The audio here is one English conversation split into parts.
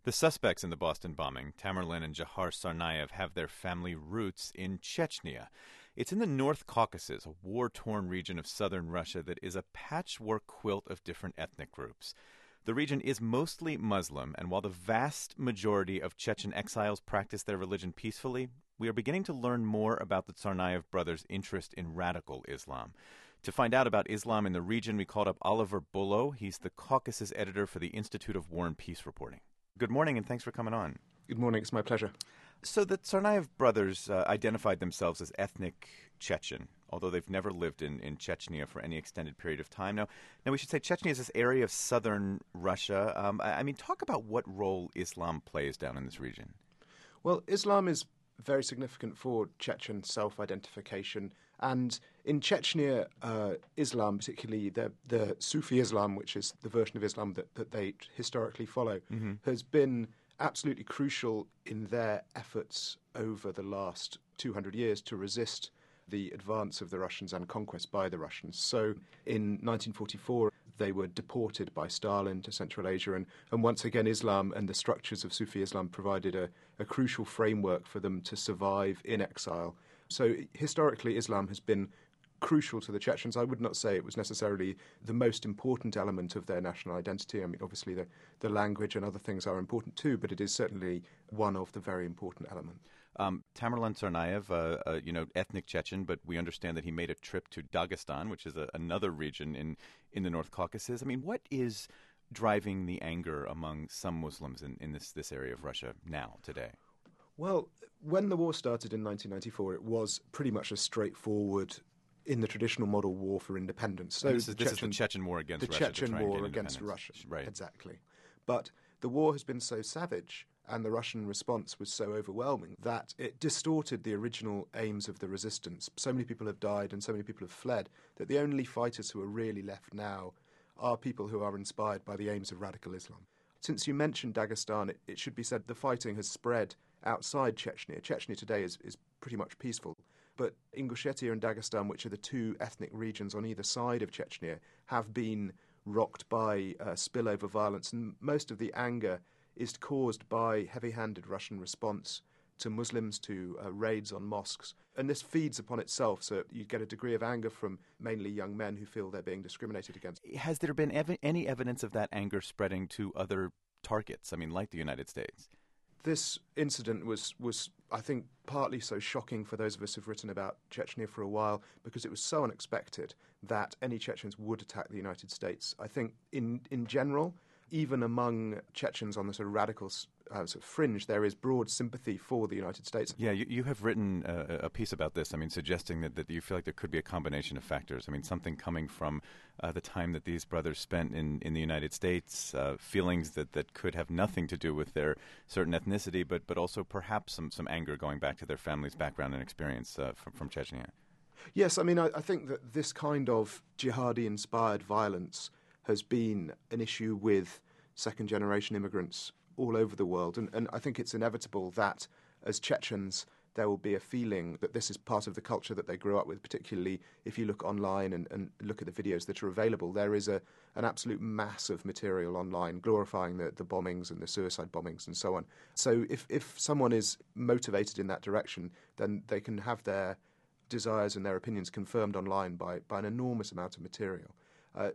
The suspects in the Boston bombing, Tamerlan and Jahar Tsarnaev, have their family roots in Chechnya. It's in the North Caucasus, a war-torn region of southern Russia that is a patchwork quilt of different ethnic groups. The region is mostly Muslim, and while the vast majority of Chechen exiles practice their religion peacefully, we are beginning to learn more about the Tsarnaev brothers' interest in radical Islam. To find out about Islam in the region, we called up Oliver Bullough. He's the Caucasus editor for the Institute of War and Peace Reporting. Good morning, and thanks for coming on. Good morning. It's my pleasure. So the Tsarnaev brothers identified themselves as ethnic Chechen, although they've never lived in Chechnya for any extended period of time. Now we should say Chechnya is this area of southern Russia. Talk about what role Islam plays down in this region. Well, Islam is very significant for Chechen self-identification. And in Chechnya, Islam, particularly the Sufi Islam, which is the version of Islam that they historically follow, has been absolutely crucial in their efforts over the last 200 years to resist the advance of the Russians and conquest by the Russians. So in 1944, they were deported by Stalin to Central Asia, and once again Islam and the structures of Sufi Islam provided a crucial framework for them to survive in exile. So historically Islam has been crucial to the Chechens. I would not say it was necessarily the most important element of their national identity. I mean, obviously the language and other things are important too, but it is certainly one of the very important elements. Tamerlan Tsarnaev, ethnic Chechen, but we understand that he made a trip to Dagestan, which is another region in the North Caucasus. I mean, what is driving the anger among some Muslims in this area of Russia now, today? Well, when the war started in 1994, it was pretty much a straightforward, in the traditional model, war for independence. So this is the Chechen war against Russia. The Chechen war against Russia, right? Exactly. But the war has been so savage, and the Russian response was so overwhelming that it distorted the original aims of the resistance. So many people have died and so many people have fled that the only fighters who are really left now are people who are inspired by the aims of radical Islam. Since you mentioned Dagestan, it should be said the fighting has spread outside Chechnya. Chechnya today is pretty much peaceful. But Ingushetia and Dagestan, which are the two ethnic regions on either side of Chechnya, have been rocked by spillover violence, and most of the anger is caused by heavy-handed Russian response to Muslims, to raids on mosques. And this feeds upon itself, so you get a degree of anger from mainly young men who feel they're being discriminated against. Has there been any evidence of that anger spreading to other targets, like the United States? This incident was, I think, partly so shocking for those of us who've written about Chechnya for a while because it was so unexpected that any Chechens would attack the United States. I think in general, even among Chechens on the sort of radical sort of fringe, there is broad sympathy for the United States. Yeah, you have written a piece about this, suggesting that you feel like there could be a combination of factors. Something coming from the time that these brothers spent in the United States, feelings that could have nothing to do with their certain ethnicity, but also perhaps some anger going back to their family's background and experience from Chechnya. Yes, I think that this kind of jihadi-inspired violence has been an issue with second-generation immigrants all over the world. And I think it's inevitable that as Chechens, there will be a feeling that this is part of the culture that they grew up with, particularly if you look online and look at the videos that are available. There is an absolute mass of material online glorifying the bombings and the suicide bombings and so on. So if someone is motivated in that direction, then they can have their desires and their opinions confirmed online by an enormous amount of material. I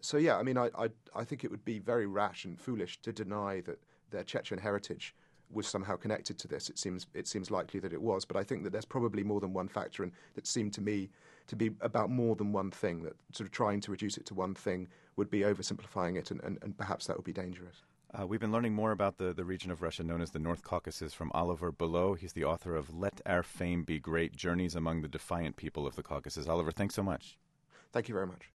think it would be very rash and foolish to deny that their Chechen heritage was somehow connected to this. It seems likely that it was, but I think that there's probably more than one factor, and that seemed to me to be about more than one thing, that sort of trying to reduce it to one thing would be oversimplifying it, and perhaps that would be dangerous. We've been learning more about the region of Russia known as the North Caucasus from Oliver Bullough. He's the author of Let Our Fame Be Great, Journeys Among the Defiant People of the Caucasus. Oliver, thanks so much. Thank you very much.